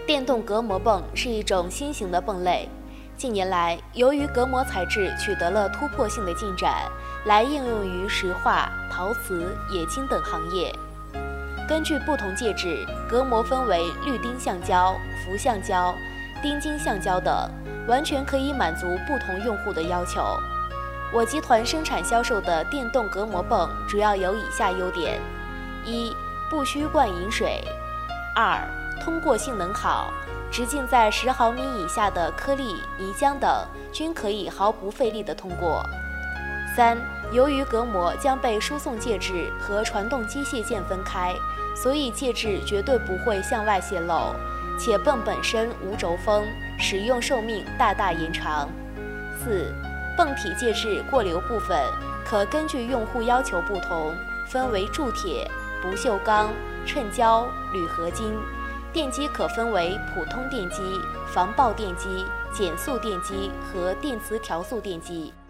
电动隔膜泵是一种新型的泵类。近年来，由于隔膜材质取得了突破性的进展，来应用于石化、陶瓷、冶金等行业。根据不同介质，隔膜分为氯丁橡胶、氟橡胶、丁金橡胶等，完全可以满足不同用户的要求。我集团生产销售的电动隔膜泵主要有以下优点：一、不需灌饮水；二、通过性能好，直径在10毫米以下的颗粒、泥浆等均可以毫不费力地通过。三、由于隔膜将被输送介质和传动机械件分开，所以介质绝对不会向外泄漏，且泵本身无轴封，使用寿命大大延长。四、泵体介质过流部分可根据用户要求不同，分为铸铁、不锈钢、衬胶、铝合金。电机可分为普通电机、防爆电机、减速电机和电磁调速电机。